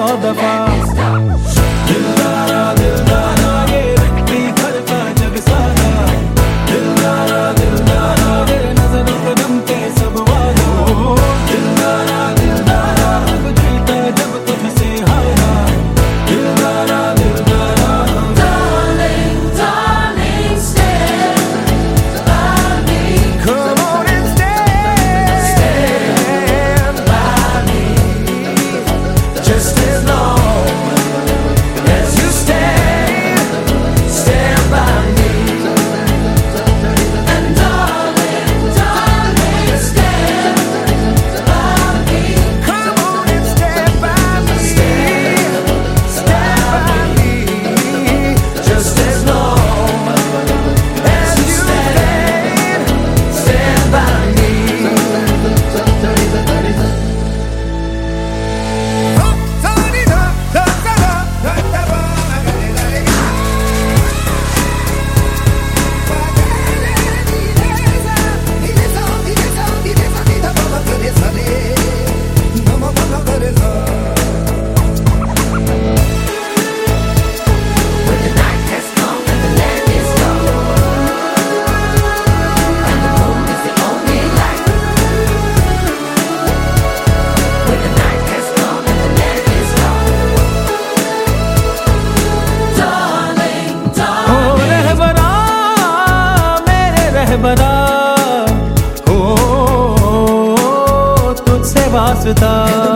100 दफा। दिलदारा दिलदारा ये रखती घर का जग सारा, दिलदारा दिलदारा ये नजरों पे जमते सब वादा। दिलदारा दिलदारा अब जीता जब तुझसे हारा, दिलदारा दिलदारा। Darling, darling, stand by me. Come on and stand by me, just as long as you stand by me. And darling, darling, stand by me. Come on and stand by me, stand by me, just as long as you stand by me. When the night has come and the land is dark, and the moon is the only light. When the night has come and the land is dark, darling, O darling. Rahbara मेरे रहबरा, हो तुझसे वास्ता।